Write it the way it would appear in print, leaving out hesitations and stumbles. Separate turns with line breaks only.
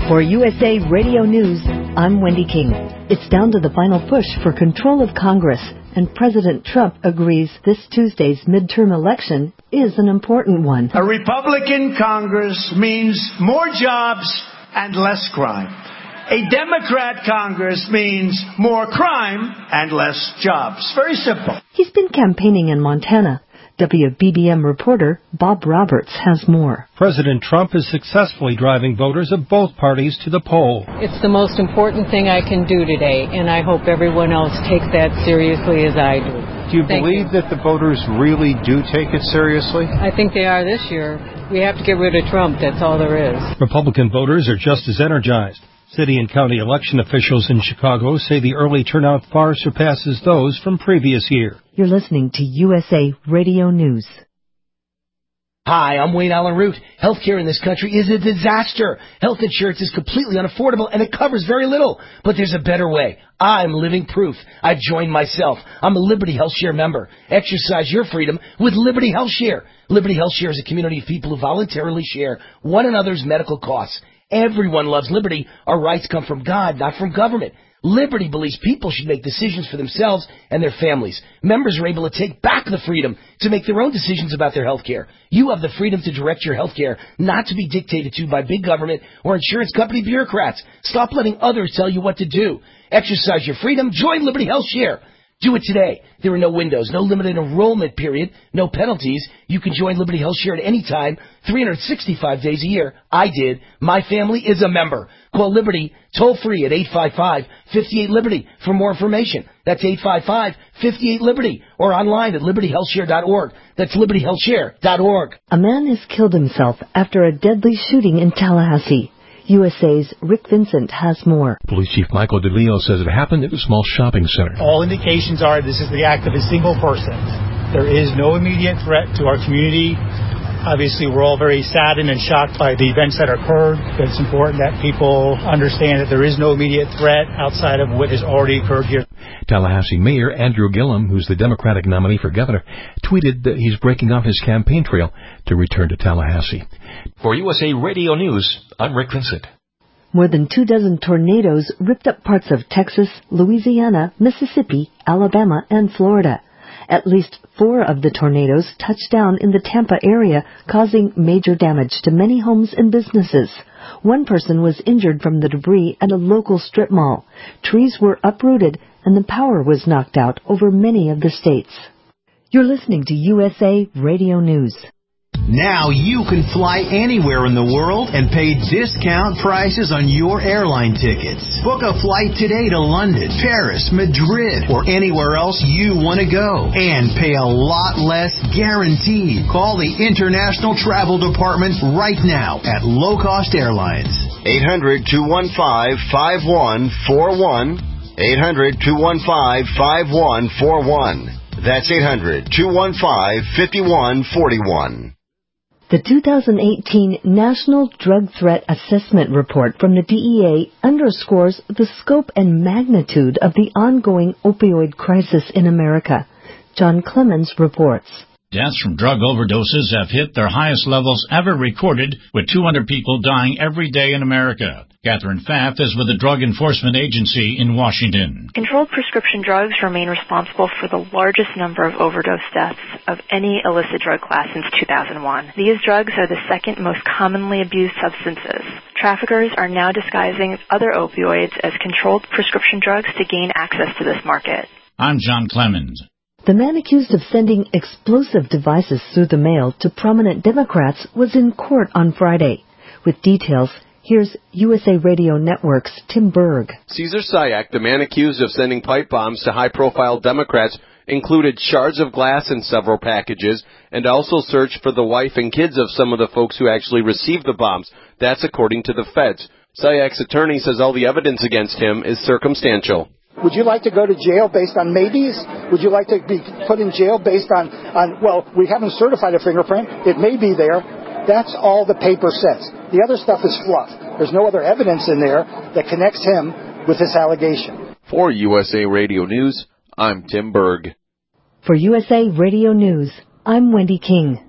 For USA Radio News, I'm Wendy King. It's down to the final push for control of Congress, and President Trump agrees this Tuesday's midterm election is an important one.
A Republican Congress means more jobs and less crime. A Democrat Congress means more crime and less jobs. Very simple.
He's been campaigning in Montana. WBBM reporter Bob Roberts has more.
President Trump is successfully driving voters of both parties to the poll.
It's the most important thing I can do today, and I hope everyone else takes that seriously as I do.
Do you believe that the voters really do take it seriously?
I think they are this year. We have to get rid of Trump. That's all there is.
Republican voters are just as energized. City and county election officials in Chicago say the early turnout far surpasses those from previous year.
You're listening to USA Radio News.
Hi, I'm Wayne Allen Root. Healthcare in this country is a disaster. Health insurance is completely unaffordable, and it covers very little. But there's a better way. I'm living proof. I've joined myself. I'm a Liberty Health Share member. Exercise your freedom with Liberty Health Share. Liberty Health Share is a community of people who voluntarily share one another's medical costs. Everyone loves liberty. Our rights come from God, not from government. Liberty believes people should make decisions for themselves and their families. Members are able to take back the freedom to make their own decisions about their health care. You have the freedom to direct your health care, not to be dictated to by big government or insurance company bureaucrats. Stop letting others tell you what to do. Exercise your freedom. Join Liberty Health Share. Do it today. There are no windows, no limited enrollment period, no penalties. You can join Liberty Health Share at any time, 365 days a year. I did. My family is a member. Call Liberty toll-free at 855-58-LIBERTY for more information. That's 855-58-LIBERTY or online at libertyhealthshare.org. That's libertyhealthshare.org.
A man has killed himself after a deadly shooting in Tallahassee. USA's Rick Vincent has more.
Police Chief Michael DeLeo says it happened at a small shopping center.
All indications are this is the act of a single person. There is no immediate threat to our community. Obviously, we're all very saddened and shocked by the events that occurred. But it's important that people understand that there is no immediate threat outside of what has already occurred here.
Tallahassee Mayor Andrew Gillum, who's the Democratic nominee for governor, tweeted that he's breaking off his campaign trail to return to Tallahassee.
For USA Radio News, I'm Rick Vincent.
More than 24 tornadoes ripped up parts of Texas, Louisiana, Mississippi, Alabama, and Florida. At least 4 of the tornadoes touched down in the Tampa area, causing major damage to many homes and businesses. One person was injured from the debris at a local strip mall. Trees were uprooted, and the power was knocked out over many of the states. You're listening to USA Radio News.
Now you can fly anywhere in the world and pay discount prices on your airline tickets. Book a flight today to London, Paris, Madrid, or anywhere else you want to go. And pay a lot less guaranteed. Call the International Travel Department right now at Low Cost Airlines.
800-215-5141. 800-215-5141. That's 800-215-5141.
The 2018 National Drug Threat Assessment Report from the DEA underscores the scope and magnitude of the ongoing opioid crisis in America. John Clemens reports.
Deaths from drug overdoses have hit their highest levels ever recorded, with 200 people dying every day in America. Catherine Pfaff is with the Drug Enforcement Agency in Washington.
Controlled prescription drugs remain responsible for the largest number of overdose deaths of any illicit drug class since 2001. These drugs are the second most commonly abused substances. Traffickers are now disguising other opioids as controlled prescription drugs to gain access to this market.
I'm John Clemens.
The man accused of sending explosive devices through the mail to prominent Democrats was in court on Friday. With details, here's USA Radio Network's Tim Berg.
Cesar Sayak, the man accused of sending pipe bombs to high-profile Democrats, included shards of glass in several packages and also searched for the wife and kids of some of the folks who actually received the bombs. That's according to the feds. Sayak's attorney says all the evidence against him is circumstantial.
Would you like to go to jail based on maybes? Would you like to be put in jail based on, well, we haven't certified a fingerprint. It may be there. That's all the paper says. The other stuff is fluff. There's no other evidence in there that connects him with this allegation.
For USA Radio News, I'm Tim Berg.
For USA Radio News, I'm Wendy King.